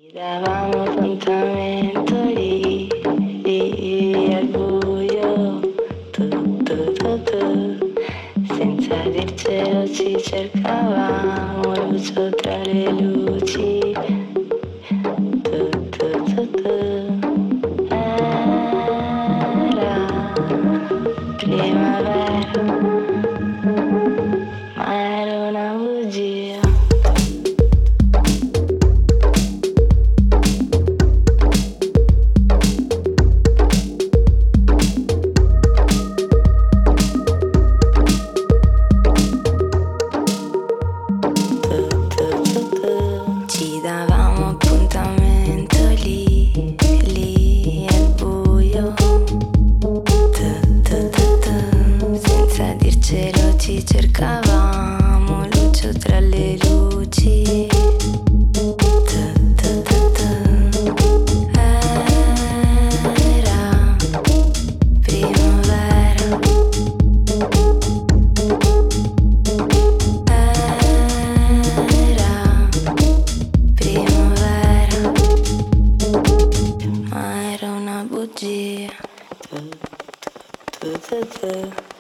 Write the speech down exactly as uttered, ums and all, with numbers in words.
Davamo appuntamento lì, lì al buio, tu, tu, tu, tu. Senza dircelo ci cercavamo, lucio tra le luci, tu, tu, tu, tu. Era primavera, ma era una bugia. Ci davamo appuntamento lì, lì al buio, tu, tu, tu, tu. Senza dircelo ci cercavamo, lucio tra le luci, tu, tu, tu, tu. Era primavera, primavera, ma era una bugia. Tu, tu, tu, tu.